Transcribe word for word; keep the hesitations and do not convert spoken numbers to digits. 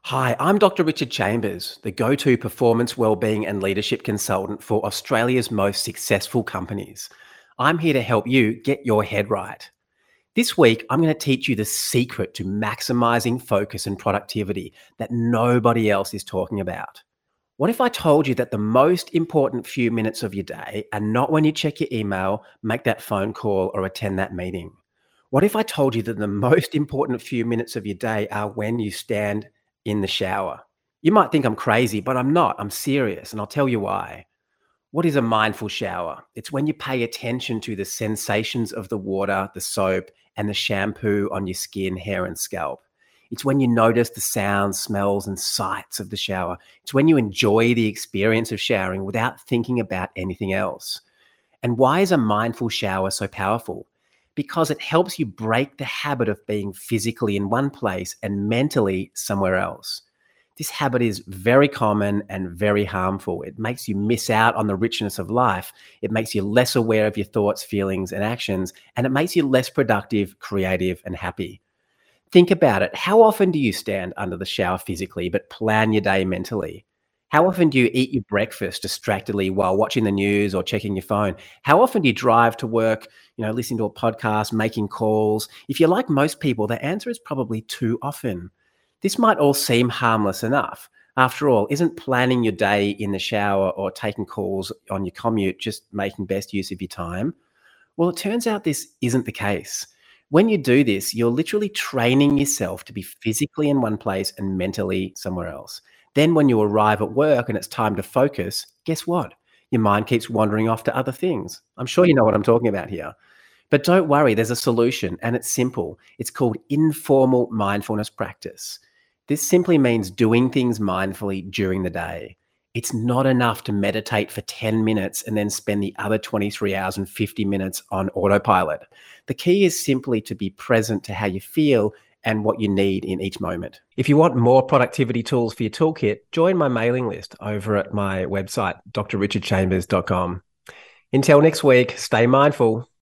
Hi, I'm Doctor Richard Chambers, the go to performance, wellbeing, and leadership consultant for Australia's most successful companies. I'm here to help you get your head right. This week, I'm going to teach you the secret to maximizing focus and productivity that nobody else is talking about. What if I told you that the most important few minutes of your day are not when you check your email, make that phone call, or attend that meeting? What if I told you that the most important few minutes of your day are when you stand in the shower? You might think I'm crazy, but I'm not. I'm serious, and I'll tell you why. What is a mindful shower? It's when you pay attention to the sensations of the water, the soap, and the shampoo on your skin, hair, and scalp. It's when you notice the sounds, smells, and sights of the shower. It's when you enjoy the experience of showering without thinking about anything else. And why is a mindful shower so powerful? Because it helps you break the habit of being physically in one place and mentally somewhere else. This habit is very common and very harmful. It makes you miss out on the richness of life. It makes you less aware of your thoughts, feelings, and actions, and it makes you less productive, creative, and happy. Think about it. How often do you stand under the shower physically but plan your day mentally? How often do you eat your breakfast distractedly while watching the news or checking your phone? How often do you drive to work, you know, listening to a podcast, making calls? If you're like most people, the answer is probably too often. This might all seem harmless enough. After all, isn't planning your day in the shower or taking calls on your commute just making best use of your time? Well, it turns out this isn't the case. When you do this, you're literally training yourself to be physically in one place and mentally somewhere else. Then when you arrive at work and it's time to focus, guess what? Your mind keeps wandering off to other things. I'm sure you know what I'm talking about here. But don't worry, there's a solution and it's simple. It's called informal mindfulness practice. This simply means doing things mindfully during the day. It's not enough to meditate for ten minutes and then spend the other twenty-three hours and fifty minutes on autopilot. The key is simply to be present to how you feel and what you need in each moment. If you want more productivity tools for your toolkit, join my mailing list over at my website, d r richard chambers dot com. Until next week, stay mindful.